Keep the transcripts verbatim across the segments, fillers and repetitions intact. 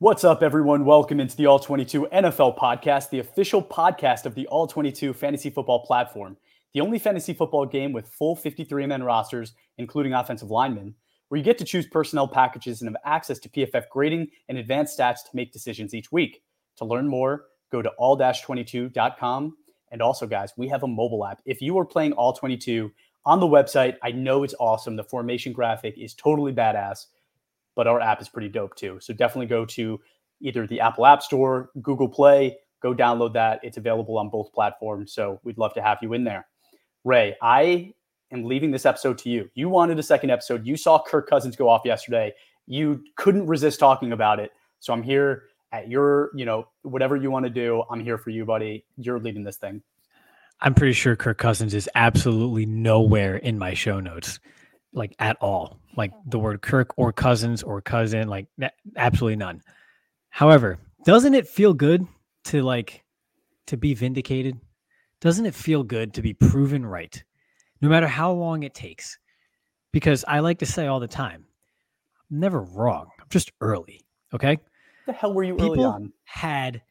What's up, everyone? Welcome into the All twenty-two N F L podcast, the official podcast of the All twenty-two fantasy football platform, the only fantasy football game with full fifty-three man rosters, including offensive linemen, where you get to choose personnel packages and have access to P F F grading and advanced stats to make decisions each week. To learn more, go to all twenty-two dot com. And also, guys, we have a mobile app. If you are playing All twenty-two on the website, I know it's awesome. The formation graphic is totally badass, but our app is pretty dope too. So definitely go to either the Apple App Store, Google Play, go download that. It's available on both platforms. So we'd love to have you in there. Ray, I am leaving this episode to you. You wanted a second episode. You saw Kirk Cousins go off yesterday. You couldn't resist talking about it. So I'm here at your, you know, whatever you want to do. I'm here for you, buddy. You're leading this thing. I'm pretty sure Kirk Cousins is absolutely nowhere in my show notes, like at all. Like the word Kirk or Cousins or cousin, like absolutely none. However, doesn't it feel good to like to be vindicated? Doesn't it feel good to be proven right, no matter how long it takes? Because I like to say all the time, I'm never wrong. I'm just early. Okay. The hell were you People early on? Had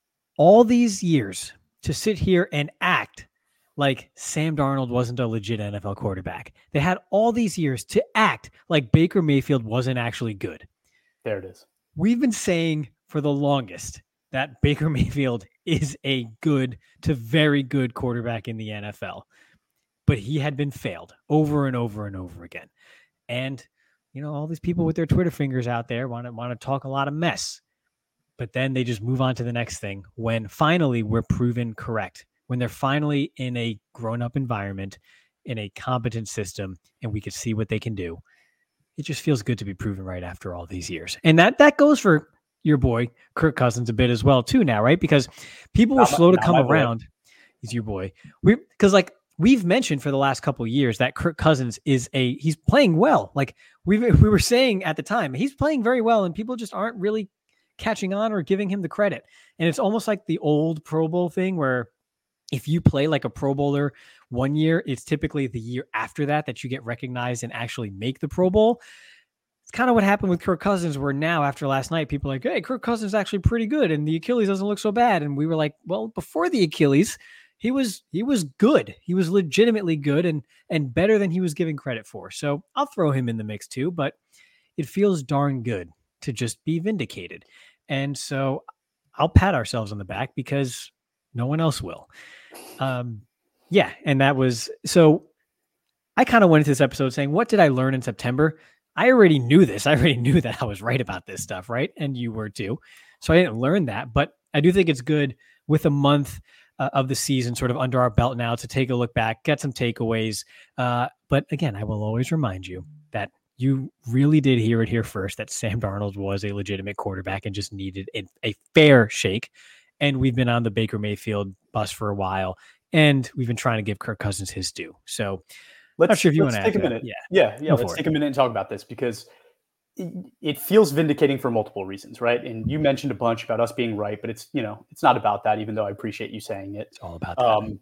all these years to sit here and act like Sam Darnold wasn't a legit N F L quarterback. They had all these years to act like Baker Mayfield wasn't actually good. There it is. We've been saying for the longest that Baker Mayfield is a good to very good quarterback in the N F L, but he had been failed over and over and over again. And, you know, all these people with their Twitter fingers out there want to want to talk a lot of mess, but then they just move on to the next thing when finally we're proven correct. When they're finally in a grown-up environment, in a competent system, and we can see what they can do. It just feels good to be proven right after all these years. And that that goes for your boy, Kirk Cousins, a bit as well, too, now, right? Because people were Not slow my, to come around. Boy. He's your boy. We Because, like, we've mentioned for the last couple of years that Kirk Cousins is a, he's playing well. Like, we we were saying at the time, he's playing very well, and people just aren't really catching on or giving him the credit. And it's almost like the old Pro Bowl thing where if you play like a Pro Bowler one year, it's typically the year after that that you get recognized and actually make the Pro Bowl. It's kind of what happened with Kirk Cousins, where now after last night, people are like, hey, Kirk Cousins is actually pretty good and the Achilles doesn't look so bad. And we were like, well, before the Achilles, he was he was good. He was legitimately good and and better than he was giving credit for. So I'll throw him in the mix too, but it feels darn good to just be vindicated. And so I'll pat ourselves on the back because no one else will. Um, yeah. And that was, so I kind of went into this episode saying, what did I learn in September? I already knew this. I already knew that I was right about this stuff, right? And you were too. So I didn't learn that, but I do think it's good with a month uh, of the season sort of under our belt now to take a look back, get some takeaways. Uh, but again, I will always remind you that you really did hear it here first, that Sam Darnold was a legitimate quarterback and just needed a, a fair shake. And we've been on the Baker Mayfield bus for a while, and we've been trying to give Kirk Cousins his due. So let's, not sure if you let's want to take a minute. Yeah, yeah, yeah. Let's take it. a minute and talk about this because it, it feels vindicating for multiple reasons, right? And you mentioned a bunch about us being right, but it's, you know, it's not about that, even though I appreciate you saying it. It's all about that. Um,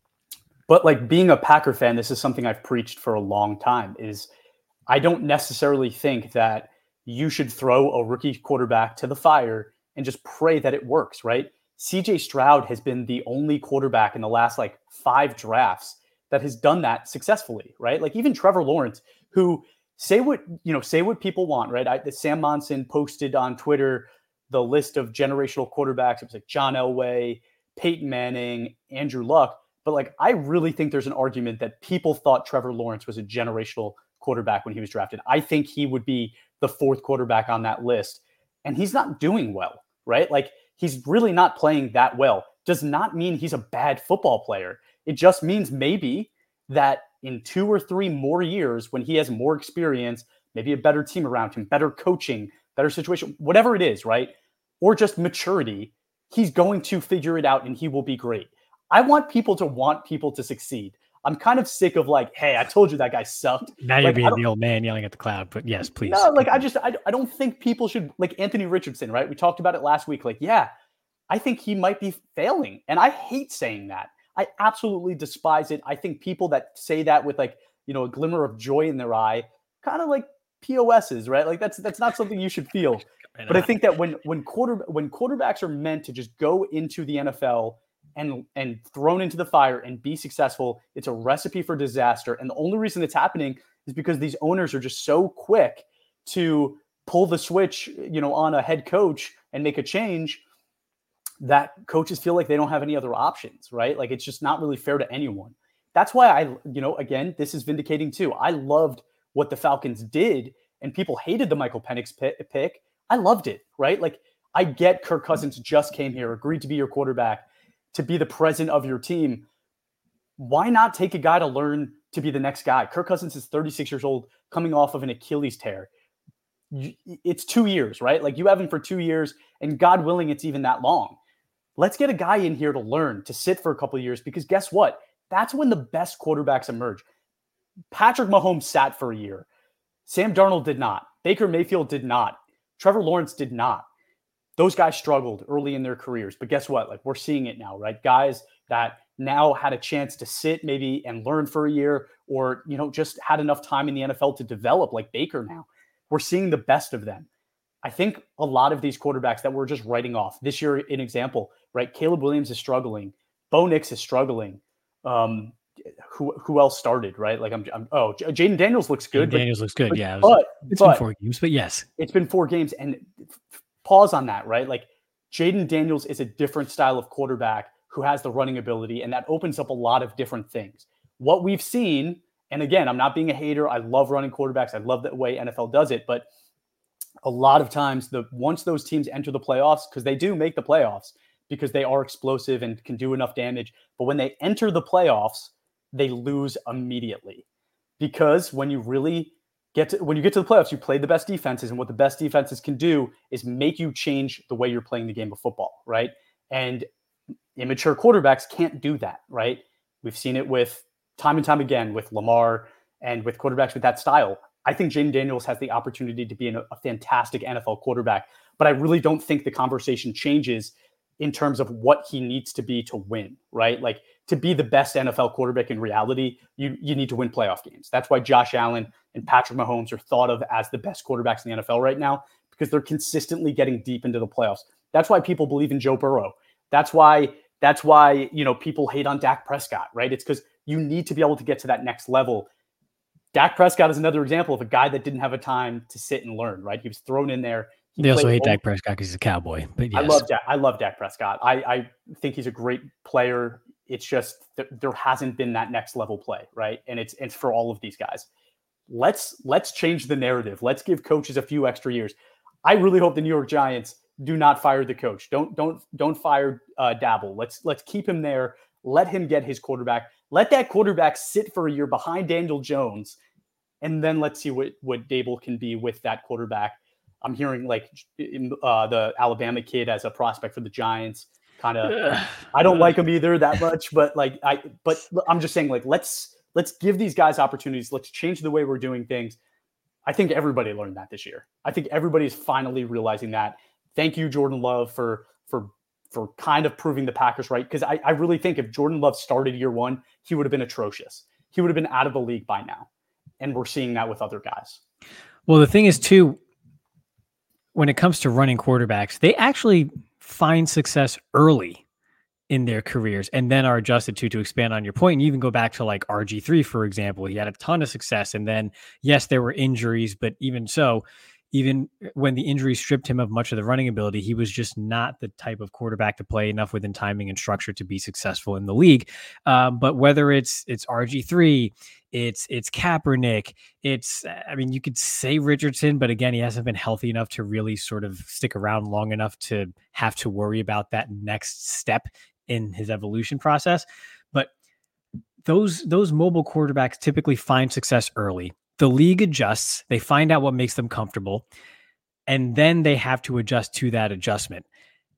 but like being a Packer fan, this is something I've preached for a long time, is I don't necessarily think that you should throw a rookie quarterback to the fire and just pray that it works, right? C J Stroud has been the only quarterback in the last like five drafts that has done that successfully, right? Like even Trevor Lawrence, who say what, you know, say what people want, right? I, Sam Monson posted on Twitter the list of generational quarterbacks. It was like John Elway, Peyton Manning, Andrew Luck. But like, I really think there's an argument that people thought Trevor Lawrence was a generational quarterback when he was drafted. I think he would be the fourth quarterback on that list. And he's not doing well, right? Like, he's really not playing that well. Does not mean he's a bad football player. It just means maybe that in two or three more years, when he has more experience, maybe a better team around him, better coaching, better situation, whatever it is, right? Or just maturity, he's going to figure it out and he will be great. I want people to want people to succeed. I'm kind of sick of like, hey, I told you that guy sucked. Now you're like, being the old man yelling at the cloud, but yes, please. No, like I just, I, I don't think people should, like Anthony Richardson, right? We talked about it last week. Like, yeah, I think he might be failing. And I hate saying that. I absolutely despise it. I think people that say that with like, you know, a glimmer of joy in their eye, kind of like P O Ss, right? Like that's, that's not something you should feel. And But I I, think that when when quarter when quarterbacks are meant to just go into the N F L and and thrown into the fire and be successful, it's a recipe for disaster. And the only reason it's happening is because these owners are just so quick to pull the switch, you know, on a head coach and make a change that coaches feel like they don't have any other options, right? Like it's just not really fair to anyone. That's why I, you know, again, this is vindicating too. I loved what the Falcons did, and people hated the Michael Penix pick. I loved it, right? Like I get Kirk Cousins just came here, agreed to be your quarterback, to be the president of your team. Why not take a guy to learn to be the next guy? Kirk Cousins is thirty-six years old, coming off of an Achilles tear. It's two years, right? Like you have him for two years, and God willing, it's even that long. Let's get a guy in here to learn, to sit for a couple of years, because guess what? That's when the best quarterbacks emerge. Patrick Mahomes sat for a year. Sam Darnold did not. Baker Mayfield did not. Trevor Lawrence did not. Those guys struggled early in their careers. But guess what? Like we're seeing it now, right? Guys that now had a chance to sit maybe and learn for a year, or, you know, just had enough time in the N F L to develop, like Baker now. We're seeing the best of them. I think a lot of these quarterbacks that we're just writing off this year, an example, right? Caleb Williams is struggling. Bo Nix is struggling. Um, who who else started, right? Like I'm, I'm oh, Jaden Daniels looks good. Jaden Daniels looks good. But, yeah. It was, but it's but, been four games, but yes. It's been four games. And pause on that, right? Like Jaden Daniels is a different style of quarterback who has the running ability, and that opens up a lot of different things. What we've seen, and again, I'm not being a hater. I love running quarterbacks. I love the way N F L does it, but a lot of times, the once those teams enter the playoffs, because they do make the playoffs, because they are explosive and can do enough damage, but when they enter the playoffs, they lose immediately. Because when you really get to, when you get to the playoffs, you play the best defenses, and what the best defenses can do is make you change the way you're playing the game of football, right? And immature quarterbacks can't do that, right? We've seen it with time and time again with Lamar and with quarterbacks with that style. I think Jaden Daniels has the opportunity to be an, a fantastic N F L quarterback, but I really don't think the conversation changes in terms of what he needs to be to win, right? Like to be the best N F L quarterback in reality, you, you need to win playoff games. That's why Josh Allen and Patrick Mahomes are thought of as the best quarterbacks in the N F L right now, because they're consistently getting deep into the playoffs. That's why people believe in Joe Burrow. That's why, that's why, you know, people hate on Dak Prescott, right? It's because you need to be able to get to that next level. Dak Prescott is another example of a guy that didn't have a time to sit and learn, right? He was thrown in there. He they also hate over- Dak Prescott because he's a Cowboy. But yes. I love Dak. I love Dak Prescott. I, I think he's a great player. It's just th- there hasn't been that next level play, right? And it's it's for all of these guys. Let's let's change the narrative. Let's give coaches a few extra years. I really hope the New York Giants do not fire the coach. Don't don't don't fire uh, Dabble. Let's let's keep him there. Let him get his quarterback. Let that quarterback sit for a year behind Daniel Jones, and then let's see what what Dable can be with that quarterback. I'm hearing like uh, the Alabama kid as a prospect for the Giants. Kind of, I don't like him either that much, but like I, but I'm just saying like let's let's give these guys opportunities. Let's change the way we're doing things. I think everybody learned that this year. I think everybody is finally realizing that. Thank you, Jordan Love, for for for kind of proving the Packers right. Because I, I really think if Jordan Love started year one, he would have been atrocious. He would have been out of the league by now. And we're seeing that with other guys. Well, the thing is, too, when it comes to running quarterbacks, they actually find success early in their careers and then are adjusted to, to expand on your point. And you even go back to like R G three, for example. He had a ton of success. And then, yes, there were injuries, but even so, even when the injury stripped him of much of the running ability, he was just not the type of quarterback to play enough within timing and structure to be successful in the league. Um, but whether it's it's R G three, it's it's Kaepernick, it's, I mean, you could say Richardson, but again, he hasn't been healthy enough to really sort of stick around long enough to have to worry about that next step in his evolution process. But those those mobile quarterbacks typically find success early. The league adjusts, they find out what makes them comfortable, and then they have to adjust to that adjustment.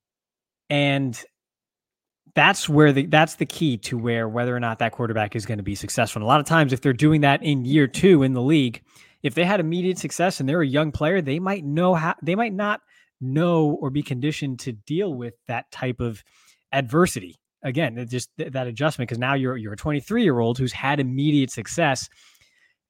And that's where the that's the key to where whether or not that quarterback is going to be successful. And a lot of times, if they're doing that in year two in the league, if they had immediate success and they're a young player, they might know how they might not know or be conditioned to deal with that type of adversity. Again, just th- that adjustment, because now you're you're a twenty-three year old who's had immediate success.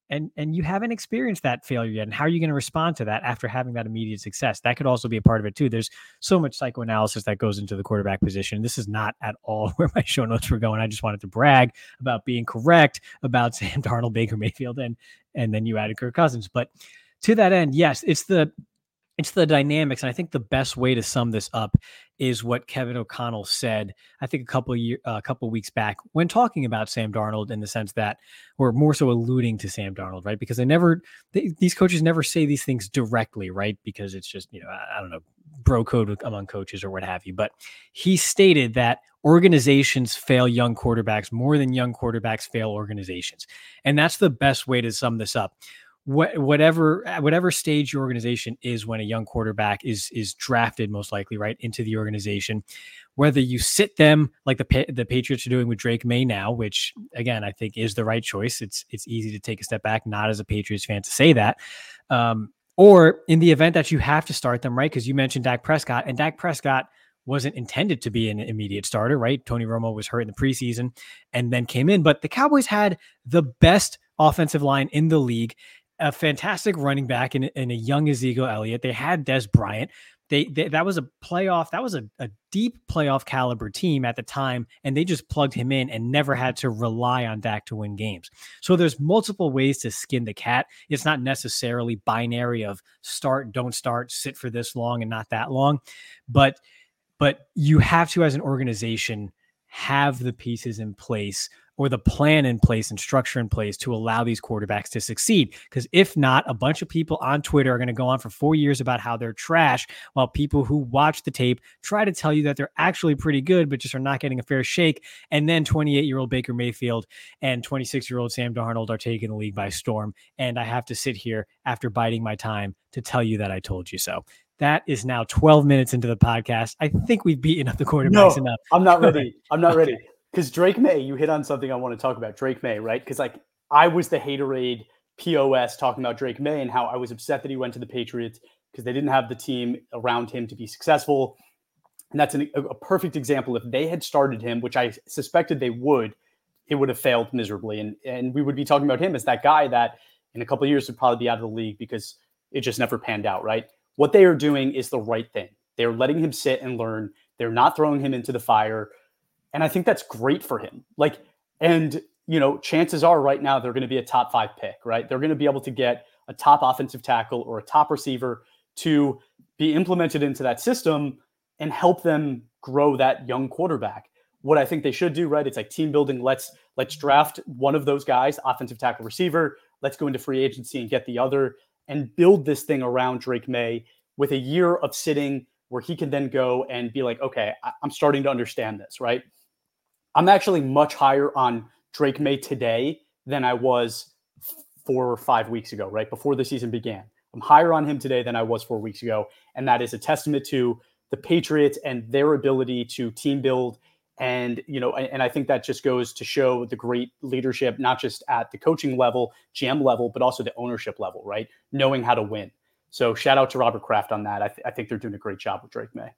and and you haven't experienced that failure yet. And how are you going to respond to that after having that immediate success? That could also be a part of it too. There's so much psychoanalysis that goes into the quarterback position. This is not at all where my show notes were going. I just wanted to brag about being correct about Sam Darnold, Baker Mayfield, and and then you added Kirk Cousins. But to that end, yes, it's the It's the dynamics. And I think the best way to sum this up is what Kevin O'Connell said, I think a couple of year, a uh, couple of weeks back when talking about Sam Darnold, in the sense that, or more so alluding to Sam Darnold, right? Because they never, they, these coaches never say these things directly, right? Because it's just, you know, I, I don't know, bro code among coaches or what have you. But he stated that organizations fail young quarterbacks more than young quarterbacks fail organizations. And that's the best way to sum this up. What, whatever whatever stage your organization is when a young quarterback is is drafted, most likely, right, into the organization, whether you sit them like the the Patriots are doing with Drake May now, which again I think is the right choice. It's it's easy to take a step back, not as a Patriots fan to say that, um, or in the event that you have to start them, right? Because you mentioned Dak Prescott, and Dak Prescott wasn't intended to be an immediate starter, right? Tony Romo was hurt in the preseason and then came in, but the Cowboys had the best offensive line in the league, a fantastic running back in, in a young Ezekiel Elliott. They had Des Bryant. They, they that was a playoff. That was a, a deep playoff caliber team at the time, and they just plugged him in and never had to rely on Dak to win games. So there's multiple ways to skin the cat. It's not necessarily binary of start, don't start, sit for this long and not that long, but but you have to, as an organization, have the pieces in place, or the plan in place and structure in place to allow these quarterbacks to succeed. Because if not, a bunch of people on Twitter are going to go on for four years about how they're trash, while people who watch the tape try to tell you that they're actually pretty good, but just are not getting a fair shake. And then twenty-eight-year-old Baker Mayfield and twenty-six-year-old Sam Darnold are taking the league by storm. And I have to sit here after biding my time to tell you that I told you so. That is now twelve minutes into the podcast. I think we've beaten up the quarterbacks no, enough. I'm not ready. I'm not ready. Because Drake May, you hit on something I want to talk about. Drake May, right? Because like I was the haterade P O S talking about Drake May and how I was upset that he went to the Patriots because they didn't have the team around him to be successful. And that's an, a, a perfect example. If they had started him, which I suspected they would, it would have failed miserably. And, and we would be talking about him as that guy that in a couple of years would probably be out of the league because it just never panned out, right? What they are doing is the right thing. They're letting him sit and learn. They're not throwing him into the fire. And I think that's great for him. Like, and, you know, chances are right now they're going to be a top five pick, right? They're going to be able to get a top offensive tackle or a top receiver to be implemented into that system and help them grow that young quarterback. What I think they should do, right? It's like team building. Let's, let's draft one of those guys, offensive tackle, receiver. Let's go into free agency and get the other and build this thing around Drake May with a year of sitting where he can then go and be like, okay, I'm starting to understand this, right? I'm actually much higher on Drake May today than I was four or five weeks ago, right? Before the season began. I'm higher on him today than I was four weeks ago. And that is a testament to the Patriots and their ability to team build. And, you know, and I think that just goes to show the great leadership, not just at the coaching level, G M level, but also the ownership level, right? Knowing how to win. So shout out to Robert Kraft on that. I, th- I think they're doing a great job with Drake May.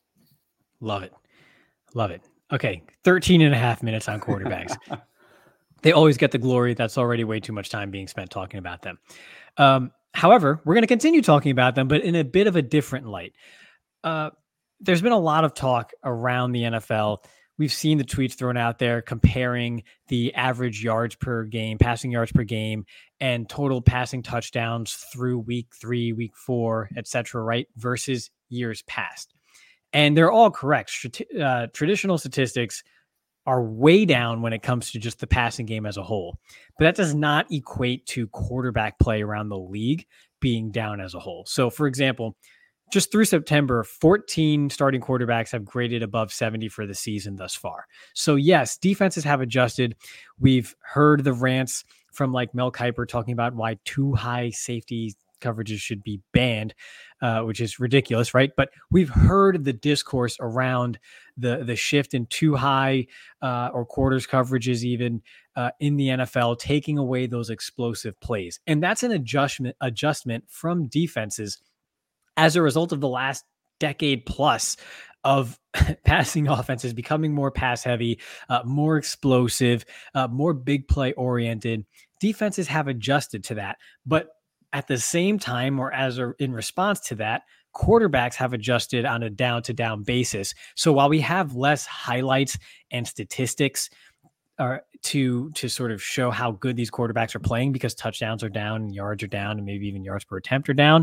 Love it. Love it. Okay. thirteen and a half minutes on quarterbacks. They always get the glory. That's already way too much time being spent talking about them. Um, however, we're going to continue talking about them, but in a bit of a different light. Uh, there's been a lot of talk around the N F L. We've seen the tweets thrown out there comparing the average yards per game, passing yards per game, and total passing touchdowns through week three, week four, et cetera, right? Versus years past. And they're all correct. Uh, traditional statistics are way down when it comes to just the passing game as a whole. But that does not equate to quarterback play around the league being down as a whole. So, for example, just through September, fourteen starting quarterbacks have graded above seventy for the season thus far. So yes, defenses have adjusted. We've heard the rants from like Mel Kiper talking about why too high safety coverages should be banned, uh, which is ridiculous, right? But we've heard the discourse around the, the shift in too high uh, or quarters coverages even uh, in the N F L, taking away those explosive plays. And that's an adjustment adjustment from defenses as a result of the last decade plus of passing offenses becoming more pass heavy, uh, more explosive, uh, more big play oriented, defenses have adjusted to that. But at the same time, or as a, in response to that, quarterbacks have adjusted on a down to down basis. So while we have less highlights and statistics uh, to, to sort of show how good these quarterbacks are playing, because touchdowns are down and yards are down and maybe even yards per attempt are down,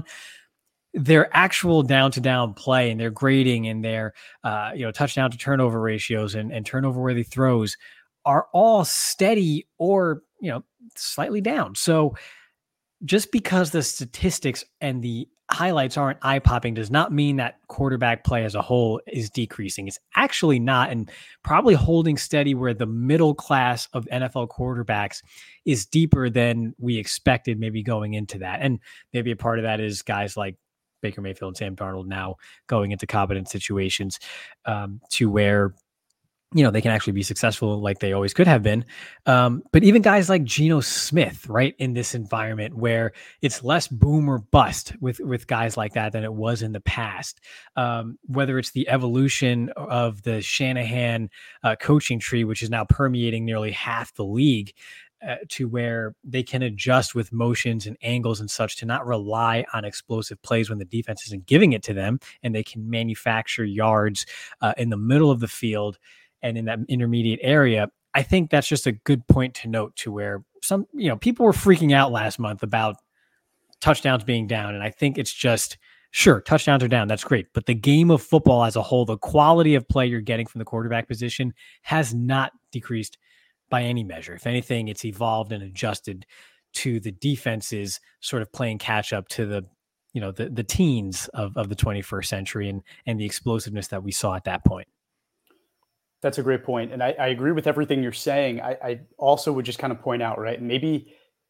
their actual down to down play and their grading and their, uh, you know, touchdown to turnover ratios and, and turnover worthy throws are all steady or, you know, slightly down. So just because the statistics and the highlights aren't eye popping does not mean that quarterback play as a whole is decreasing. It's actually not, and probably holding steady where the middle class of N F L quarterbacks is deeper than we expected, maybe going into that. And maybe a part of that is guys like Baker Mayfield and Sam Darnold now going into competent situations um, to where, you know, they can actually be successful like they always could have been. Um, but even guys like Geno Smith, right, in this environment where it's less boom or bust with, with guys like that than it was in the past, um, whether it's the evolution of the Shanahan uh, coaching tree, which is now permeating nearly half the league, uh, to where they can adjust with motions and angles and such to not rely on explosive plays when the defense isn't giving it to them, and they can manufacture yards uh, in the middle of the field and in that intermediate area. I think that's just a good point to note, to where some, you know, people were freaking out last month about touchdowns being down. And I think it's just, sure, touchdowns are down. That's great. But the game of football as a whole, the quality of play you're getting from the quarterback position has not decreased by any measure. If anything, it's evolved and adjusted to the defenses sort of playing catch up to the, you know, the, the teens of, of the twenty-first century and, and the explosiveness that we saw at that point. That's a great point. And I, I agree with everything you're saying. I, I also would just kind of point out, right, maybe,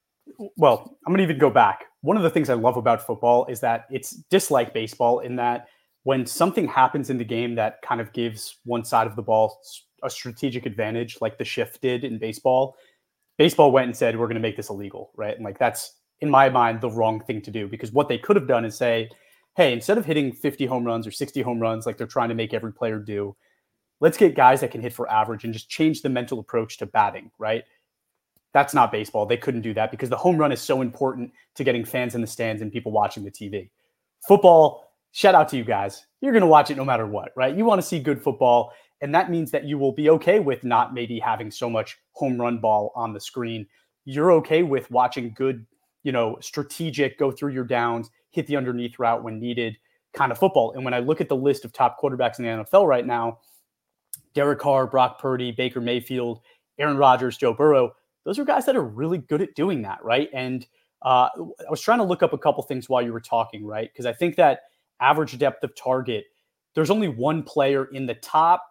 well, I'm going to even go back. One of the things I love about football is that it's dislike baseball in that when something happens in the game that kind of gives one side of the ball a strategic advantage, like the shift did in baseball, baseball went and said, we're going to make this illegal, right? And like, that's, in my mind, the wrong thing to do, because what they could have done is say, hey, instead of hitting fifty home runs or sixty home runs, like they're trying to make every player do, let's get guys that can hit for average and just change the mental approach to batting, right? That's not baseball. They couldn't do that because the home run is so important to getting fans in the stands and people watching the T V. Football, shout out to you guys. You're going to watch it no matter what, right? You want to see good football, and that means that you will be okay with not maybe having so much home run ball on the screen. You're okay with watching good, you know, strategic, go through your downs, hit the underneath route when needed kind of football. And when I look at the list of top quarterbacks in the N F L right now, Derek Carr, Brock Purdy, Baker Mayfield, Aaron Rodgers, Joe Burrow, those are guys that are really good at doing that, right? And uh, I was trying to look up a couple things while you were talking, right? Because I think that average depth of target, there's only one player in the top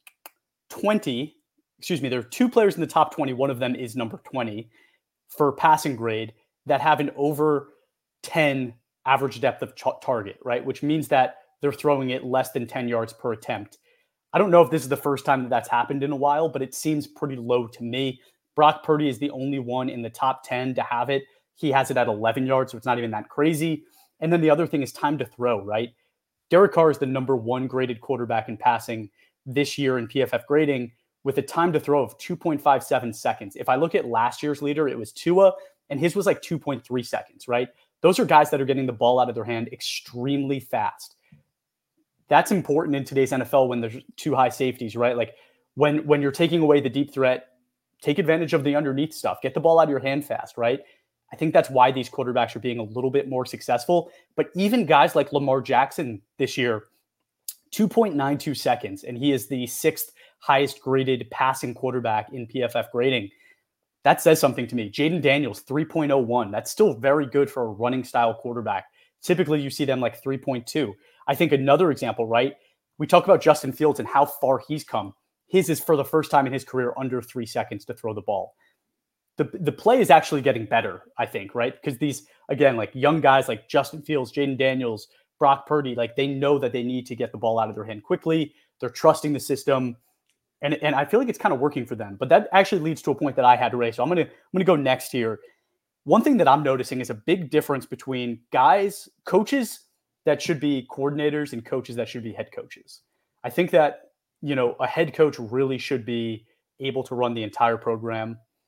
twenty, excuse me, there are two players in the top twenty, one of them is number twenty for passing grade, that have an over ten average depth of ch- target, right? Which means that they're throwing it less than ten yards per attempt. I don't know if this is the first time that that's happened in a while, but it seems pretty low to me. Brock Purdy is the only one in the top ten to have it. He has it at eleven yards, so it's not even that crazy. And then the other thing is time to throw, right? Derek Carr is the number one graded quarterback in passing this year in P F F grading with a time to throw of two point five seven seconds. If I look at last year's leader, it was Tua, and his was like two point three seconds, right? Those are guys that are getting the ball out of their hand extremely fast. That's important in today's N F L when there's two high safeties, right? Like when, when you're taking away the deep threat, take advantage of the underneath stuff, get the ball out of your hand fast, right? I think that's why these quarterbacks are being a little bit more successful. But even guys like Lamar Jackson this year, two point nine two seconds, and he is the sixth highest graded passing quarterback in P F F grading. That says something to me. Jaden Daniels, three point oh one. That's still very good for a running style quarterback. Typically, you see them like three point two. I think another example, right? We talk about Justin Fields and how far he's come. His is for the first time in his career under three seconds to throw the ball. The, the play is actually getting better, I think, right? Because these, again, like young guys like Justin Fields, Jaden Daniels, Brock Purdy, like they know that they need to get the ball out of their hand quickly. They're trusting the system. And, and I feel like it's kind of working for them. But that actually leads to a point that I had to raise. So I'm going to I'm going to go next here. One thing that I'm noticing is a big difference between guys, coaches that should be coordinators and coaches that should be head coaches. I think that, you know, a head coach really should be able to run the entire program.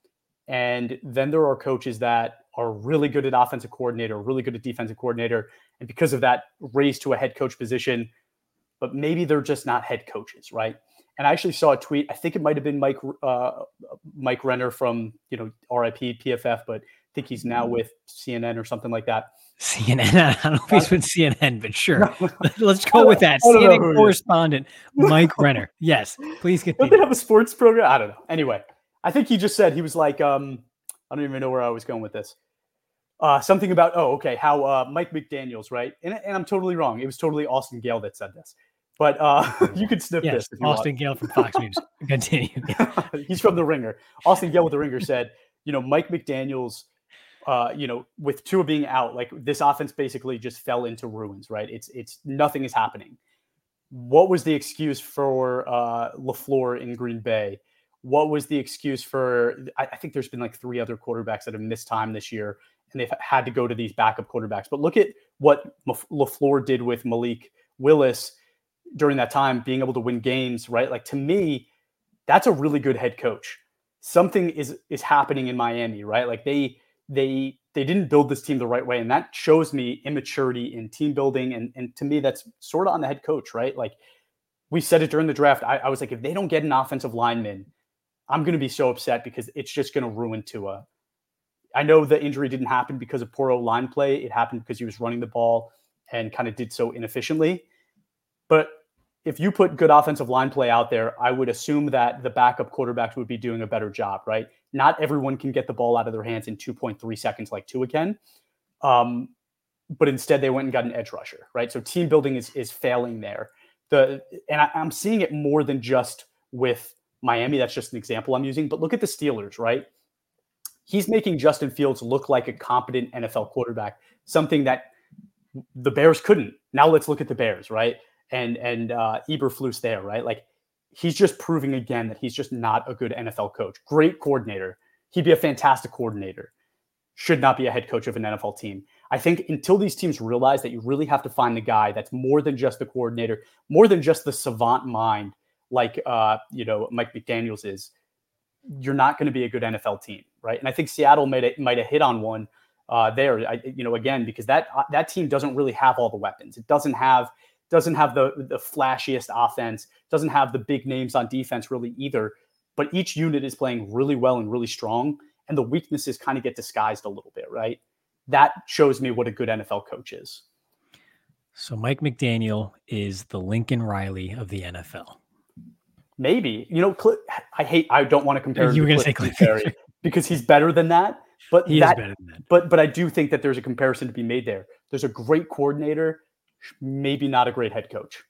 And then there are coaches that are really good at offensive coordinator, really good at defensive coordinator, and because of that, raised to a head coach position, but maybe they're just not head coaches, right? And I actually saw a tweet. I think it might have been Mike uh, Mike Renner from, you know, R I P P F F, but I think he's now with C N N or something like that. C N N. I don't know if he's with C N N, but sure. Let's go with that. C N N correspondent Mike Renner. Yes, please continue. Don't they have a sports program? I don't know. Anyway, I think he just said, he was like, um, I don't even know where I was going with this. Uh, something about, oh, okay, how uh, Mike McDaniels, right? And, and I'm totally wrong. It was totally Austin Gale that said this. But uh, you could sniff yes, this. If you Austin want. Gale from Fox News. Continue. He's from The Ringer. Austin Gale with The Ringer said, you know, Mike McDaniels, uh, you know, with Tua being out, like this offense basically just fell into ruins, right? It's it's nothing is happening. What was the excuse for uh, LaFleur in Green Bay? What was the excuse for? I, I think there's been like three other quarterbacks that have missed time this year, and they've had to go to these backup quarterbacks. But look at what LaFleur did with Malik Willis during that time, being able to win games, right? Like, to me, that's a really good head coach. Something is is happening in Miami, right? Like they they they didn't build this team the right way, and that shows me immaturity in team building. And and to me, that's sort of on the head coach, right? Like we said it during the draft. I, I was like, if they don't get an offensive lineman, I'm going to be so upset because it's just going to ruin Tua. I know the injury didn't happen because of poor O-line play. It happened because he was running the ball and kind of did so inefficiently. But if you put good offensive line play out there, I would assume that the backup quarterbacks would be doing a better job, right? Not everyone can get the ball out of their hands in two point three seconds like Tua can. Um, but instead they went and got an edge rusher, right? So team building is is failing there. The and I, I'm seeing it more than just with Miami. That's just an example I'm using. But look at the Steelers, right? He's making Justin Fields look like a competent N F L quarterback, something that the Bears couldn't. Now let's look at the Bears, right? And and uh, Eberflus there, right? Like he's just proving again that he's just not a good N F L coach. Great coordinator. He'd be a fantastic coordinator. Should not be a head coach of an N F L team. I think until these teams realize that you really have to find the guy that's more than just the coordinator, more than just the savant mind, like uh, you know Mike McDaniels is, you're not going to be a good N F L team, right? And I think Seattle might have, might have hit on one uh, there, I, you know, again, because that that team doesn't really have all the weapons. It doesn't have doesn't have the the flashiest offense, doesn't have the big names on defense really either. But each unit is playing really well and really strong, and the weaknesses kind of get disguised a little bit, right? That shows me what a good N F L coach is. So Mike McDaniel is the Lincoln Riley of the N F L. Maybe, you know, Cl- I hate, I don't want to compare you him were to going Cliff to say Kingsbury because he's better than that. But he that, is better than that. But, but I do think that there's a comparison to be made there. There's a great coordinator, maybe not a great head coach.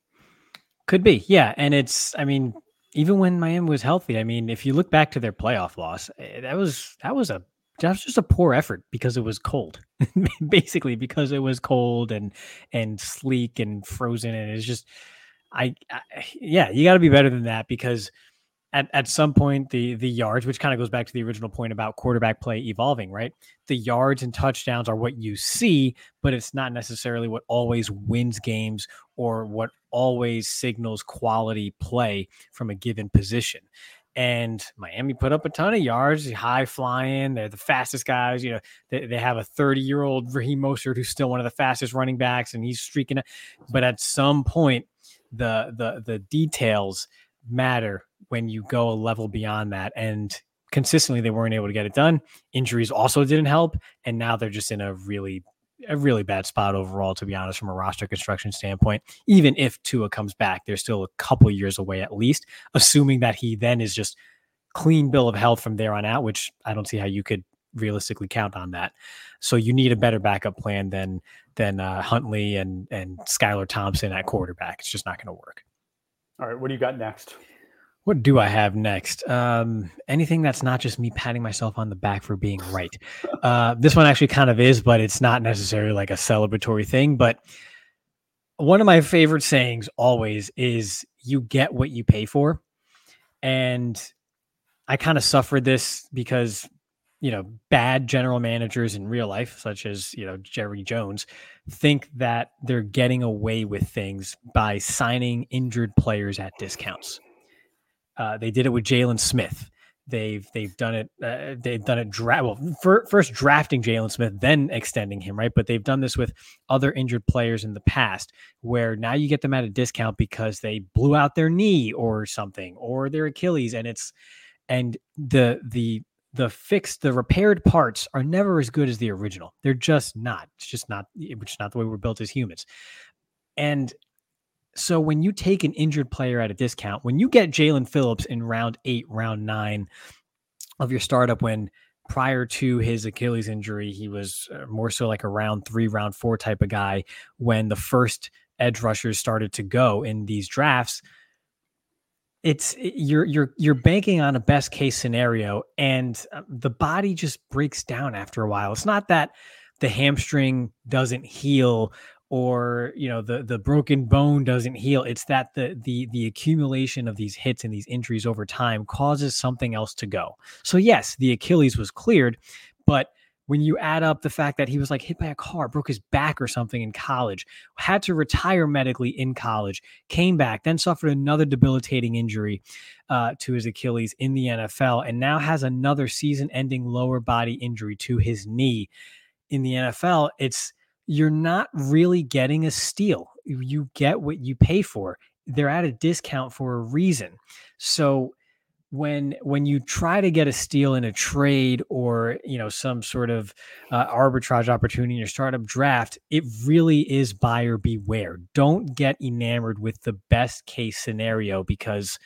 Could be. Yeah. And it's, I mean, even when Miami was healthy, I mean, if you look back to their playoff loss, that was, that was a, that was just a poor effort because it was cold, basically because it was cold and, and sleek and frozen. And it's just, I, I yeah, you got to be better than that because at, at some point the, the yards, which kind of goes back to the original point about quarterback play evolving, right? The yards and touchdowns are what you see, but it's not necessarily what always wins games or what always signals quality play from a given position. And Miami put up a ton of yards, high flying. They're the fastest guys. You know, they, they have a thirty-year-old Raheem Mostert who's still one of the fastest running backs, and he's streaking it. But at some point, the the the details matter when you go a level beyond that. And consistently, they weren't able to get it done. Injuries also didn't help, and now they're just in a really a really bad spot overall, to be honest, from a roster construction standpoint. Even if Tua comes back, they're still a couple years away at least, assuming that he then is just clean bill of health from there on out, which I don't see how you could realistically count on that. So you need a better backup plan than than uh, Huntley and and Skylar Thompson at quarterback. It's just not going to work. All right, what do you got next? What do I have next? Um, anything that's not just me patting myself on the back for being right. Uh, this one actually kind of is, but it's not necessarily like a celebratory thing. But one of my favorite sayings always is you get what you pay for. And I kind of suffered this because, you know, bad general managers in real life, such as, you know, Jerry Jones, think that they're getting away with things by signing injured players at discounts. Uh, they did it with Jalen Smith. They've they've done it. Uh, they've done it. Dra- well, for, first drafting Jalen Smith, then extending him, right? But they've done this with other injured players in the past, where now you get them at a discount because they blew out their knee or something, or their Achilles, and it's and the the the fixed, the repaired parts are never as good as the original. They're just not. It's just not. Which is not the way we're built as humans. And so when you take an injured player at a discount, when you get Jalen Phillips in round eight, round nine of your startup, when prior to his Achilles injury, he was more so like a round three, round four type of guy, when the first edge rushers started to go in these drafts, it's you're, you're, you're banking on a best case scenario, and the body just breaks down after a while. It's not that the hamstring doesn't heal, or, you know, the, the broken bone doesn't heal. It's that the, the, the accumulation of these hits and these injuries over time causes something else to go. So yes, the Achilles was cleared, but when you add up the fact that he was like hit by a car, broke his back or something in college, had to retire medically in college, came back, then suffered another debilitating injury uh, to his Achilles in the N F L, and now has another season-ending lower body injury to his knee in the N F L, it's, you're not really getting a steal. You get what you pay for. They're at a discount for a reason. So when when you try to get a steal in a trade, or, you know, some sort of uh, arbitrage opportunity in your startup draft, it really is buyer beware. Don't get enamored with the best case scenario, because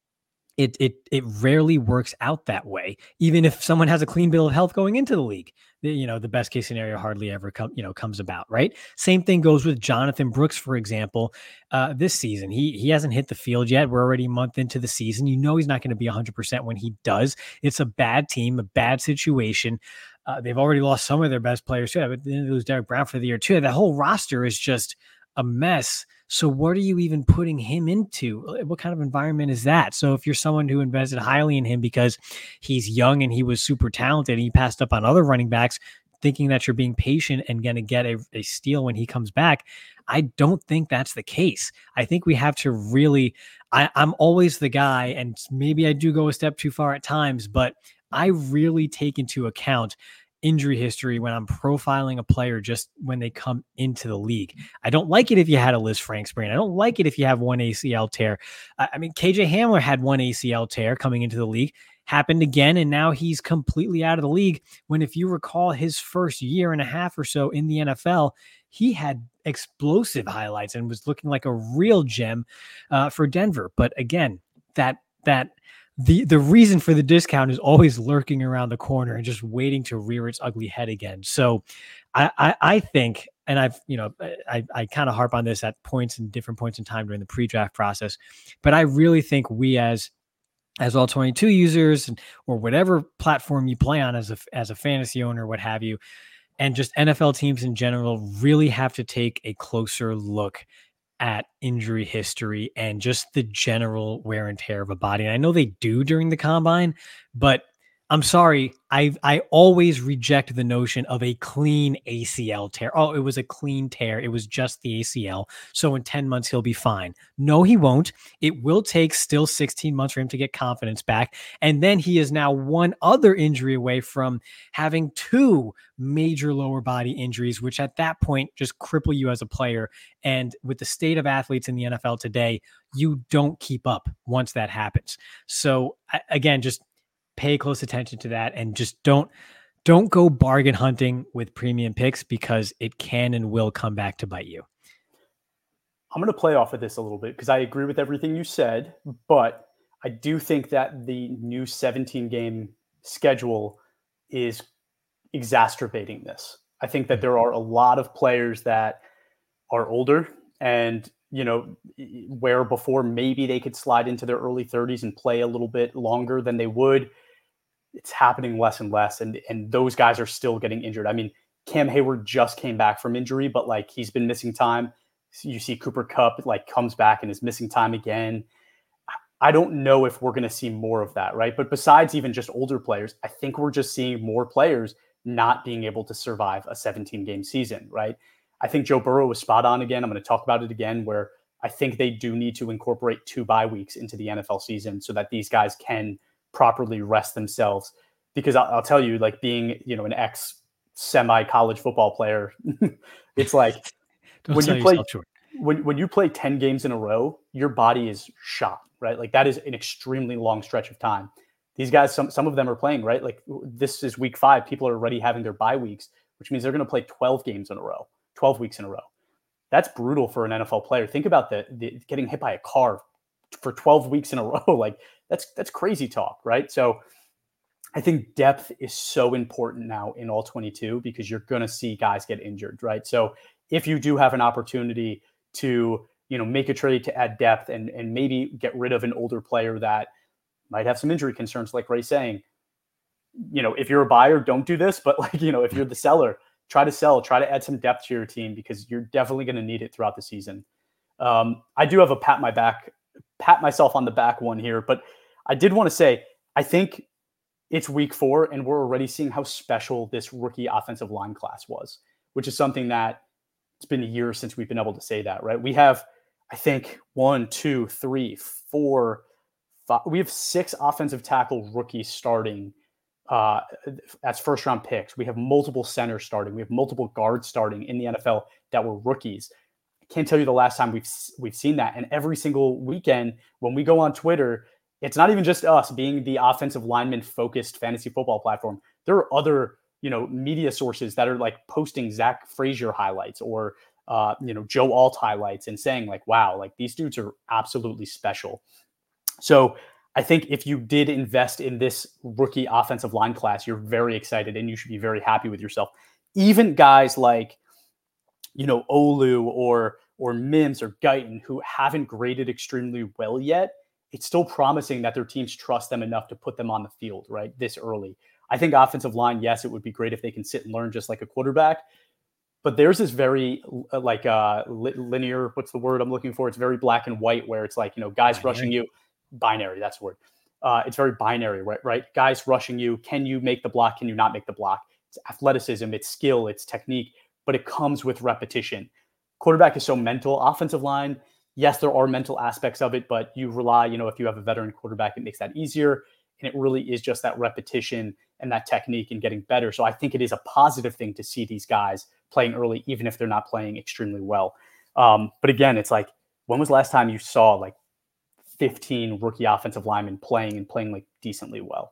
it it it rarely works out that way. Even if someone has a clean bill of health going into the league, the, you know, the best case scenario hardly ever come, you know, comes about, right? Same thing goes with Jonathan Brooks, for example. Uh, this season, he he hasn't hit the field yet. We're already a month into the season. You know, he's not going to be one hundred percent when he does. It's a bad team, a bad situation. Uh, they've already lost some of their best players too. But then they lose Derek Brown for the year too. That whole roster is just a mess. So what are you even putting him into? What kind of environment is that? So if you're someone who invested highly in him because he's young and he was super talented and he passed up on other running backs, thinking that you're being patient and going to get a, a steal when he comes back, I don't think that's the case. I think we have to really, I, I'm always the guy, and maybe I do go a step too far at times, but I really take into account injury history when I'm profiling a player just when they come into the league. I don't like it if you had a Lisfranc sprain. I don't like it if you have one A C L tear. I mean, K J Hamler had one A C L tear coming into the league, happened again, and now he's completely out of the league. When, if you recall, his first year and a half or so in the N F L, he had explosive highlights and was looking like a real gem uh, for Denver. But again, that that The the reason for the discount is always lurking around the corner and just waiting to rear its ugly head again. So I, I, I think, and I've, you know, I, I kind of harp on this at points and different points in time during the pre-draft process, but I really think we as, as all twenty-two users, and, or whatever platform you play on as a, as a fantasy owner, what have you, and just N F L teams in general, really have to take a closer look at injury history and just the general wear and tear of a body. And I know they do during the combine, but I'm sorry, I I always reject the notion of a clean A C L tear. Oh, it was a clean tear. It was just the A C L. So in ten months, he'll be fine. No, he won't. It will take still sixteen months for him to get confidence back. And then he is now one other injury away from having two major lower body injuries, which at that point just cripple you as a player. And with the state of athletes in the N F L today, you don't keep up once that happens. So again, just pay close attention to that, and just don't don't go bargain hunting with premium picks, because it can and will come back to bite you. I'm going to play off of this a little bit because I agree with everything you said, but I do think that the new seventeen game schedule is exacerbating this. I think that there are a lot of players that are older, and, you know, where before maybe they could slide into their early thirties and play a little bit longer than they would. It's happening less and less. And, and those guys are still getting injured. I mean, Cam Hayward just came back from injury, but like he's been missing time. You see Cooper Kupp like comes back and is missing time again. I don't know if we're going to see more of that, right? But besides even just older players, I think we're just seeing more players not being able to survive a seventeen game season, right? I think Joe Burrow was spot on again. I'm going to talk about it again, where I think they do need to incorporate two bye weeks into the N F L season so that these guys can properly rest themselves. Because I'll, I'll tell you, like being, you know, an ex semi college football player, it's like when you play when, when you play ten games in a row, your body is shot, right? Like that is an extremely long stretch of time. These guys, some some of them are playing, right? Like this is week five. People are already having their bye weeks, which means they're going to play twelve games in a row, twelve weeks in a row. That's brutal for an N F L player. Think about the, the getting hit by a car for twelve weeks in a row. Like that's that's crazy talk, right? So I think depth is so important now in all twenty-two because you're going to see guys get injured, right? So if you do have an opportunity to, you know, make a trade to add depth and and maybe get rid of an older player that might have some injury concerns, like Ray's saying, you know, if you're a buyer, don't do this. But like, you know, if you're the seller, try to sell, try to add some depth to your team because you're definitely going to need it throughout the season. Um, I do have a pat my back, pat myself on the back one here, but I did want to say, I think it's week four and we're already seeing how special this rookie offensive line class was, which is something that it's been years since we've been able to say that, right? We have, I think one, two, three, four, five, we have six offensive tackle rookies starting uh, as first round picks. We have multiple centers starting. We have multiple guards starting in the N F L that were rookies. I can't tell you the last time we've, we've seen that. And every single weekend when we go on Twitter, it's not even just us being the offensive lineman focused fantasy football platform. There are other, you know, media sources that are like posting Zach Frazier highlights or, uh, you know, Joe Alt highlights and saying like, wow, like these dudes are absolutely special. So I think if you did invest in this rookie offensive line class, you're very excited and you should be very happy with yourself. Even guys like, you know, Olu or, or Mims or Guyton who haven't graded extremely well yet, it's still promising that their teams trust them enough to put them on the field, right, this early. I think offensive line, yes, it would be great if they can sit and learn just like a quarterback. But there's this very uh, like uh, li- linear, what's the word I'm looking for? It's very black and white where it's like, you know, guys binary. rushing you. Binary, that's the word. Uh, it's very binary, right? Right? Guys rushing you. Can you make the block? Can you not make the block? It's athleticism, it's skill, it's technique, but it comes with repetition. Quarterback is so mental. Offensive line, yes, there are mental aspects of it, but you rely, you know, if you have a veteran quarterback, it makes that easier. And it really is just that repetition and that technique and getting better. So I think it is a positive thing to see these guys playing early, even if they're not playing extremely well. Um, but again, it's like, when was the last time you saw like fifteen rookie offensive linemen playing and playing like decently well?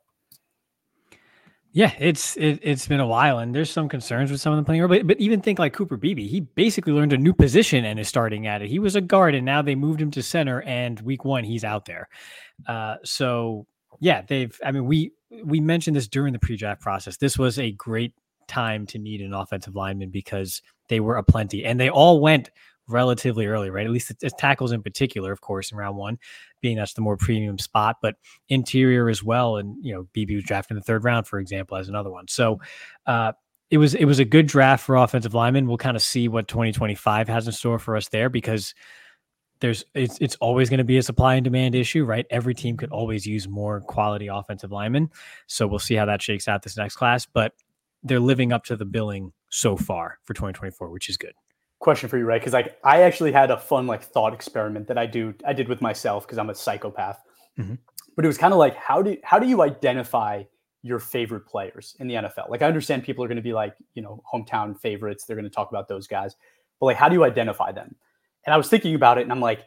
Yeah, it's it, it's been a while, and there's some concerns with some of them playing early. But, but even think like Cooper Beebe, he basically learned a new position and is starting at it. He was a guard, and now they moved him to center, and week one he's out there. Uh, so yeah, they've. I mean, we we mentioned this during the pre-draft process. This was a great time to need an offensive lineman because they were aplenty, and they all went relatively early, right? At least it's tackles in particular, of course, in round one, being that's the more premium spot, but interior as well. And, you know, B B was drafted in the third round, for example, as another one. So uh, it was, it was a good draft for offensive linemen. We'll kind of see what twenty twenty-five has in store for us there because there's, it's, it's always going to be a supply and demand issue, right? Every team could always use more quality offensive linemen. So we'll see how that shakes out this next class, but they're living up to the billing so far for twenty twenty-four, which is good. Question for you, right? Because like I actually had a fun like thought experiment that I do I did with myself because I'm a psychopath. Mm-hmm. But it was kind of like how do how do you identify your favorite players in the N F L? Like I understand people are going to be like, you know, hometown favorites. They're going to talk about those guys. But like how do you identify them? And I was thinking about it and I'm like,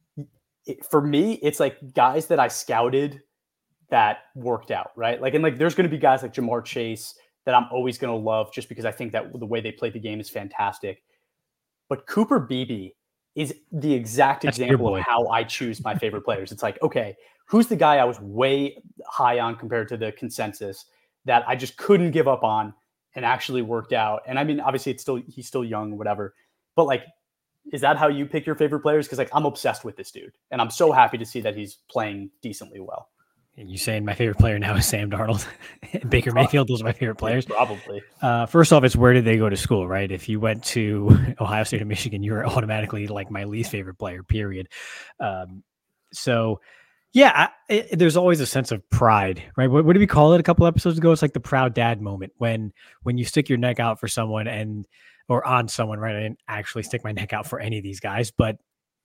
it, for me, it's like guys that I scouted that worked out, right? Like and like there's going to be guys like Jamar Chase that I'm always going to love just because I think that the way they play the game is fantastic. But Cooper Beebe is the exact That's example of how I choose my favorite players. It's like, okay, who's the guy I was way high on compared to the consensus that I just couldn't give up on and actually worked out? And I mean, obviously it's still, he's still young, whatever, but like, is that how you pick your favorite players? Cause like, I'm obsessed with this dude and I'm so happy to see that he's playing decently well. And you saying my favorite player now is Sam Darnold. Baker Mayfield, those are my favorite players. Probably. Uh, first off, it's where did they go to school, right? If you went to Ohio State or Michigan, you're automatically like my least favorite player, period. Um, so, yeah, I, it, there's always a sense of pride, right? What, what did we call it a couple episodes ago? It's like the proud dad moment when when you stick your neck out for someone and or on someone, right? I didn't actually stick my neck out for any of these guys, but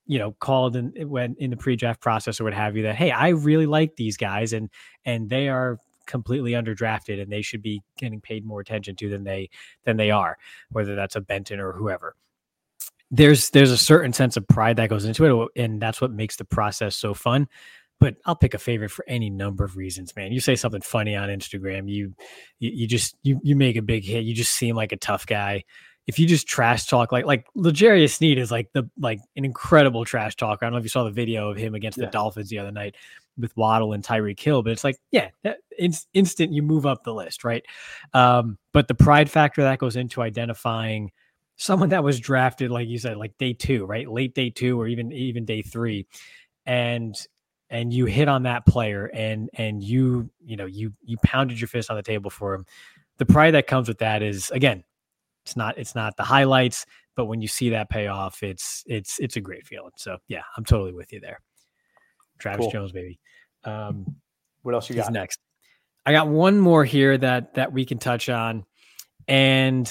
you know, called in when in the pre-draft process or what have you that, hey, I really like these guys and and they are completely underdrafted and they should be getting paid more attention to than they than they are, whether that's a Benton or whoever. There's there's a certain sense of pride that goes into it, and that's what makes the process so fun. But I'll pick a favorite for any number of reasons, man. You say something funny on Instagram, you you, you just you you make a big hit. You just seem like a tough guy. If you just trash talk like like L'Jarius Sneed is like the like an incredible trash talker. I don't know if you saw the video of him against yeah. the Dolphins the other night with Waddle and Tyreek Hill, but it's like, yeah, it's instant. You move up the list, right? Um, but the pride factor that goes into identifying someone that was drafted, like you said, like day two, right? Late day two, or even, even day three. And, and you hit on that player and, and you, you know, you, you pounded your fist on the table for him. The pride that comes with that is, again, it's not, it's not the highlights, but when you see that payoff, it's, it's, it's a great feeling. So yeah, I'm totally with you there. Travis cool. Jones, baby. Um, what else you got next? I got one more here that, that we can touch on. And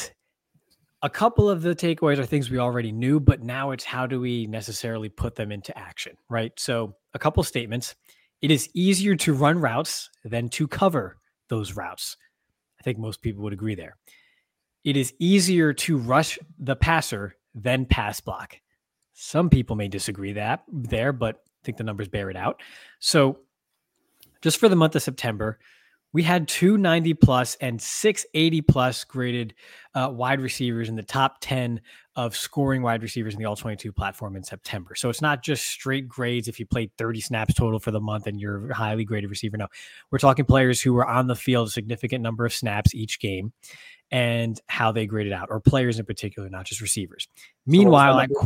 a couple of the takeaways are things we already knew, but now it's how do we necessarily put them into action, right? So a couple statements. It is easier to run routes than to cover those routes. I think most people would agree there. It is easier to rush the passer than pass block. Some people may disagree that there, but I think the numbers bear it out. So just for the month of September, we had two ninety plus and six eighty plus graded uh, wide receivers in the top ten of scoring wide receivers in the all twenty-two platform in September. So it's not just straight grades if you played thirty snaps total for the month and you're a highly graded receiver. No, we're talking players who were on the field a significant number of snaps each game and how they graded out, or players in particular, not just receivers. So Meanwhile, at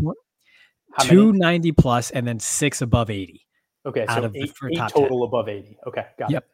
two ninety plus and then six above eighty. Okay, so eight, eight total ten. Above eighty. Okay, got yep. it.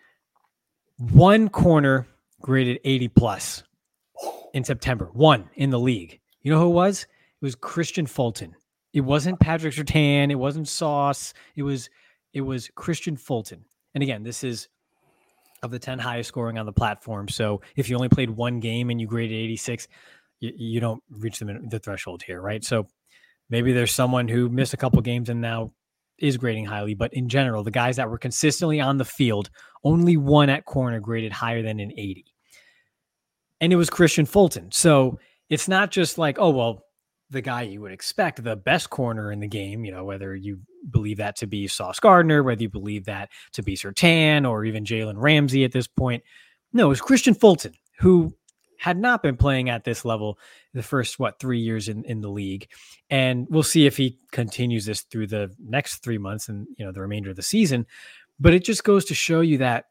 One corner graded eighty plus in September. One in the league. You know who it was? It was Christian Fulton. It wasn't Patrick Surtain. It wasn't Sauce. It was it was Christian Fulton. And again, this is of the ten highest scoring on the platform. So if you only played one game and you graded eighty-six, you, you don't reach the, the threshold here, right? So maybe there's someone who missed a couple games and now is grading highly, but in general, the guys that were consistently on the field, only one at corner graded higher than an eighty. And it was Christian Fulton. So it's not just like, oh, well, the guy you would expect, the best corner in the game, you know, whether you believe that to be Sauce Gardner, whether you believe that to be Surtain or even Jalen Ramsey at this point. No, it was Christian Fulton, who had not been playing at this level the first, what, three years in, in the league. And we'll see if he continues this through the next three months and, you know, the remainder of the season. But it just goes to show you that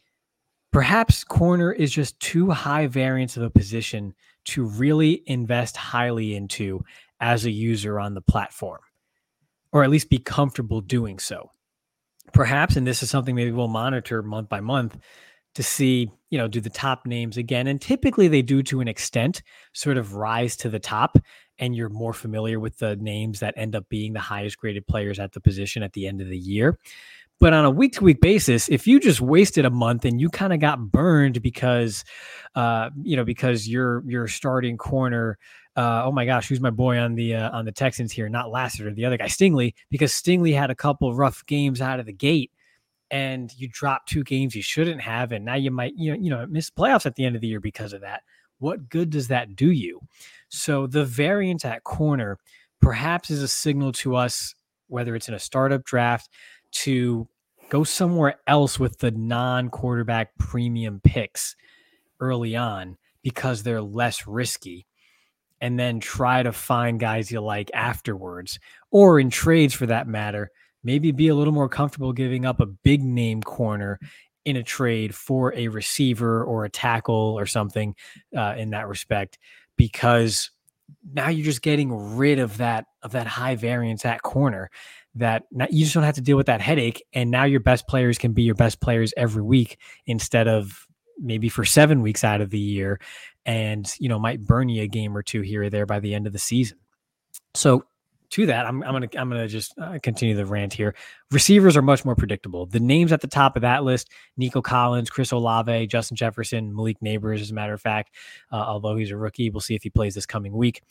perhaps corner is just too high variance of a position to really invest highly into as a user on the platform, or at least be comfortable doing so. Perhaps, and this is something maybe we'll monitor month by month, to see, you know, do the top names again. And typically they do, to an extent, sort of rise to the top, and you're more familiar with the names that end up being the highest graded players at the position at the end of the year. But on a week to week basis, if you just wasted a month and you kind of got burned because, uh, you know, because your, your starting corner, uh, oh my gosh, who's my boy on the, uh, on the Texans here? Not Lassiter, the other guy, Stingley, because Stingley had a couple rough games out of the gate. And you drop two games you shouldn't have, and now you might, you know, you know, miss playoffs at the end of the year because of that. What good does that do you? So the variance at corner perhaps is a signal to us, whether it's in a startup draft, to go somewhere else with the non-quarterback premium picks early on because they're less risky, and then try to find guys you like afterwards, or in trades for that matter. Maybe be a little more comfortable giving up a big name corner in a trade for a receiver or a tackle or something uh, in that respect, because now you're just getting rid of that, of that high variance at corner, that not, you just don't have to deal with that headache. And now your best players can be your best players every week instead of maybe for seven weeks out of the year, and, you know, might burn you a game or two here or there by the end of the season. So to that, I'm, I'm going to I'm gonna just uh, continue the rant here. Receivers are much more predictable. The names at the top of that list: Nico Collins, Chris Olave, Justin Jefferson, Malik Neighbors, as a matter of fact, uh, although he's a rookie. We'll see if he plays this coming week.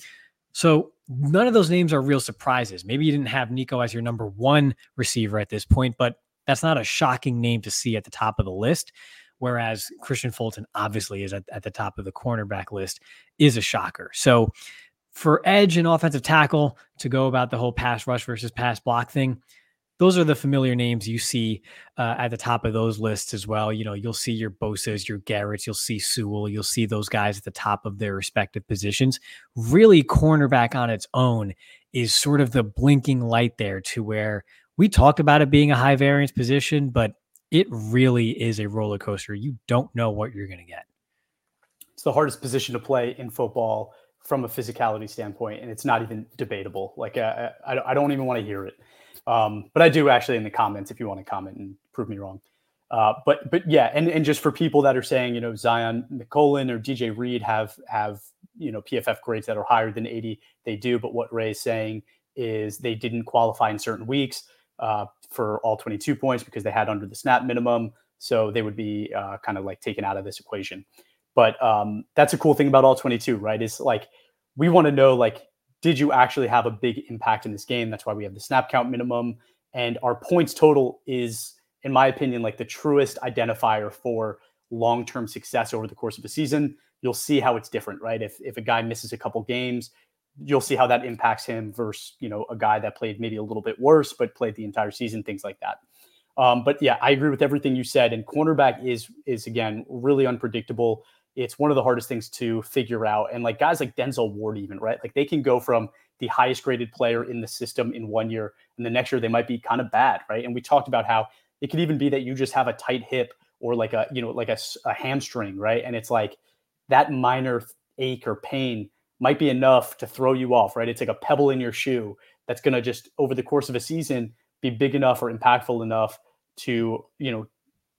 So none of those names are real surprises. Maybe you didn't have Nico as your number one receiver at this point, but that's not a shocking name to see at the top of the list. Whereas Kristian Fulton obviously is at, at the top of the cornerback list, is a shocker. So for edge and offensive tackle to go about the whole pass rush versus pass block thing, those are the familiar names you see uh, at the top of those lists as well. You know, you'll see your Bosas, your Garretts, you'll see Sewell, you'll see those guys at the top of their respective positions. Really, cornerback on its own is sort of the blinking light there, to where we talked about it being a high variance position, but it really is a roller coaster. You don't know what you're going to get. It's the hardest position to play in football from a physicality standpoint, and it's not even debatable. Like uh, I, I don't even want to hear it. Um, but I do actually in the comments, if you want to comment and prove me wrong. Uh, but but yeah, and, and just for people that are saying, you know, Zion McCollum or D J Reed have have you know P F F grades that are higher than eighty, they do. But what Ray is saying is they didn't qualify in certain weeks uh, for all twenty-two points because they had under the snap minimum, so they would be uh, kind of like taken out of this equation. But um, that's a cool thing about all twenty-two, right? Is like we want to know like, did you actually have a big impact in this game? That's why we have the snap count minimum. And our points total is, in my opinion, like the truest identifier for long-term success over the course of a season. You'll see how it's different, right? If if a guy misses a couple games, you'll see how that impacts him versus, you know, a guy that played maybe a little bit worse, but played the entire season, things like that. Um, but yeah, I agree with everything you said. And cornerback is, is again, really unpredictable. It's one of the hardest things to figure out. And like guys like Denzel Ward, even, right? Like they can go from the highest graded player in the system in one year, and the next year they might be kind of bad, right? And we talked about how it could even be that you just have a tight hip or like a, you know, like a, a hamstring, right? And it's like that minor ache or pain might be enough to throw you off, right? It's like a pebble in your shoe that's going to just over the course of a season be big enough or impactful enough to, you know,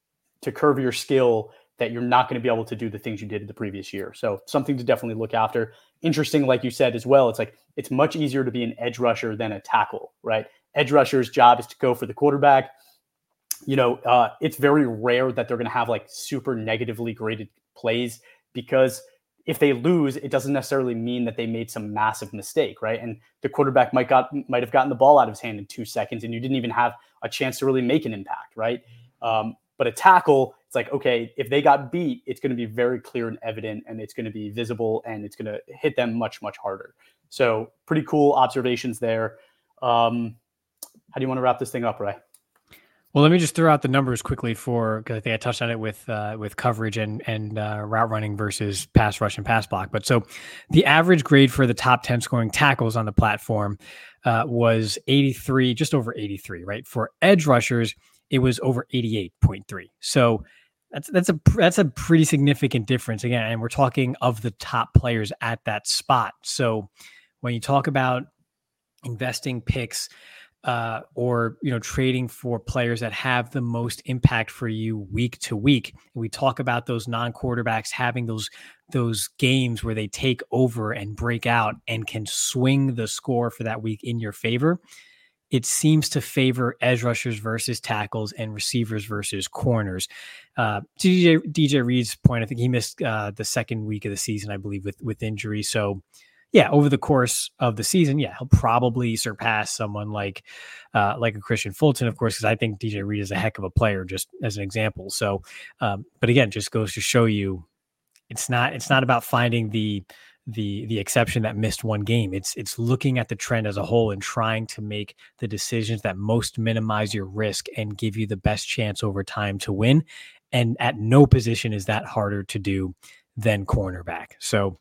to curve your skill that you're not going to be able to do the things you did in the previous year. So something to definitely look after. Interesting, like you said as well, it's like it's much easier to be an edge rusher than a tackle, right? Edge rusher's job is to go for the quarterback. You know, uh, it's very rare that they're going to have like super negatively graded plays, because if they lose, it doesn't necessarily mean that they made some massive mistake, right? And the quarterback might got might have gotten the ball out of his hand in two seconds, and you didn't even have a chance to really make an impact, right? Um, but a tackle, it's like, okay, if they got beat, it's going to be very clear and evident, and it's going to be visible, and it's going to hit them much, much harder. So pretty cool observations there. Um, how do you want to wrap this thing up, Ray? Well, let me just throw out the numbers quickly for, because I think I touched on it with uh, with coverage and and uh, route running versus pass rush and pass block. But so the average grade for the top ten scoring tackles on the platform uh, was eighty-three, just over eighty-three, right? For edge rushers, it was over eighty-eight point three. So that's that's a that's a pretty significant difference again, and we're talking of the top players at that spot. So when you talk about investing picks, uh, or, you know, trading for players that have the most impact for you week to week, and we talk about those non-quarterbacks having those those games where they take over and break out and can swing the score for that week in your favor, it seems to favor edge rushers versus tackles and receivers versus corners. Uh, D J D J Reed's point, I think he missed uh, the second week of the season, I believe, with with injury. So, yeah, over the course of the season, yeah, he'll probably surpass someone like uh, like a Kristian Fulton, of course, because I think D J Reed is a heck of a player, just as an example. So, um, but again, just goes to show you, it's not it's not about finding the the the exception that missed one game. It's it's looking at the trend as a whole and trying to make the decisions that most minimize your risk and give you the best chance over time to win. And at no position is that harder to do than cornerback. So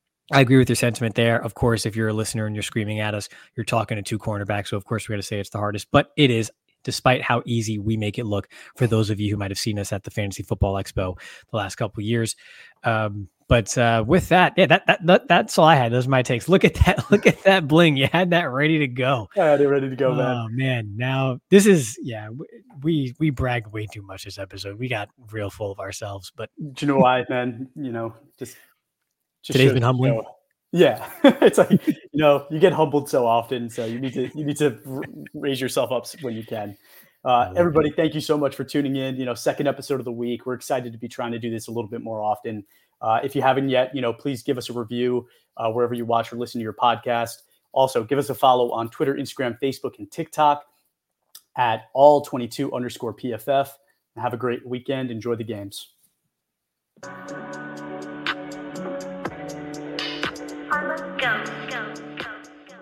I agree with your sentiment there. Of course, if you're a listener and you're screaming at us, you're talking to two cornerbacks. So of course we're going to say it's the hardest, but it is, despite how easy we make it look for those of you who might have seen us at the Fantasy Football Expo the last couple of years. Um, but uh, with that, yeah, that, that that that's all I had. Those are my takes. Look at that. Look at that bling. You had that ready to go. I had it ready to go, man. Oh man. Now this is, yeah, we, we bragged way too much this episode. We got real full of ourselves, but do you know why, man? You know, just, just today's been humbling. You know, yeah. It's like, you know, you get humbled so often. So you need to, you need to r- raise yourself up when you can. Uh, everybody, thank you so much for tuning in. You know, second episode of the week. We're excited to be trying to do this a little bit more often. Uh, if you haven't yet, you know, please give us a review uh, wherever you watch or listen to your podcast. Also, give us a follow on Twitter, Instagram, Facebook, and TikTok at all twenty-two underscore P F F. And have a great weekend. Enjoy the games. Go.